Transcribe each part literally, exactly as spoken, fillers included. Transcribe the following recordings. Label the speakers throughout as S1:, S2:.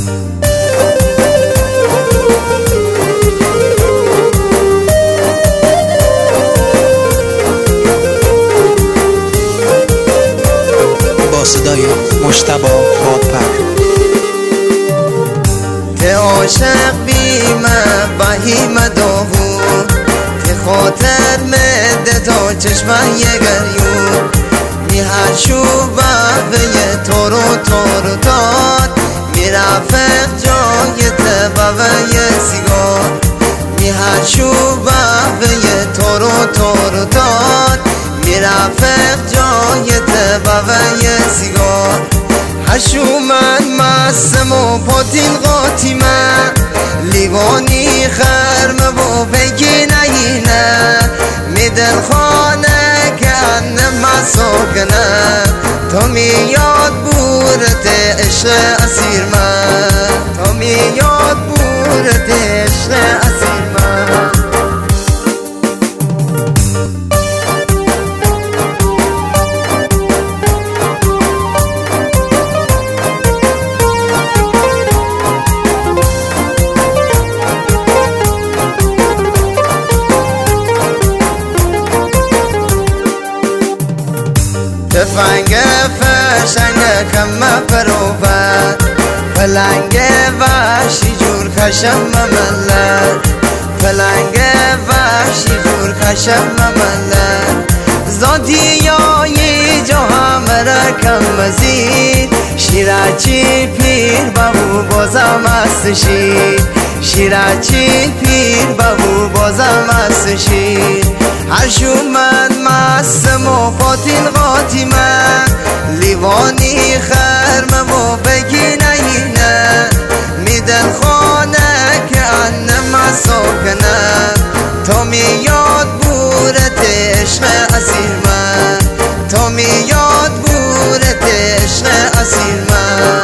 S1: صدای مجتبی بادپر.
S2: ته عاشق بیمه بهیمه داغو ته خاطر مده تا چشمه گریون می هر شو بهوه تارو تارو تار می رفق جای ته بهوه سیگار می هر شو بهوه تارو تارو تار می رفق جای ته بهوه سیگار هشو من مستم و پاتین قاطیمه لیوانی خرمه و بگی نگینه می دل خانه کنه مساکنه تا می یاد بورت عشق اسیر من تا می یاد بورت عشق اسیر من تفنگ فشنگ کم پروبت پلنگ وحشی جور کشم مملت پلنگ وحشی جور کشم مملت زادی یایی جا همرا کم مزید شیرچی پیر بابو بازم است شیر شیرچی پیر بابو بازم است شیر هرشو من مستم و پاتین قاطیمه لیوانی خرمه و بگی نگینه می دل خانه که انم مساکنه تا می یاد بورت عشق اسیر من تا می یاد بورت عشق اسیر من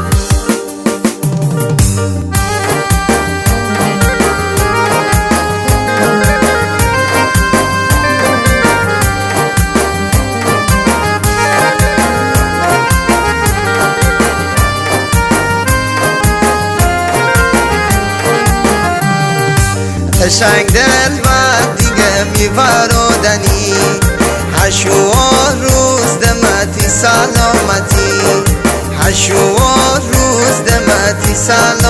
S2: قشنگ دل و دیگه میبرادنی هشو روز دمتی سلامتی هشو روز دمتی سلامتی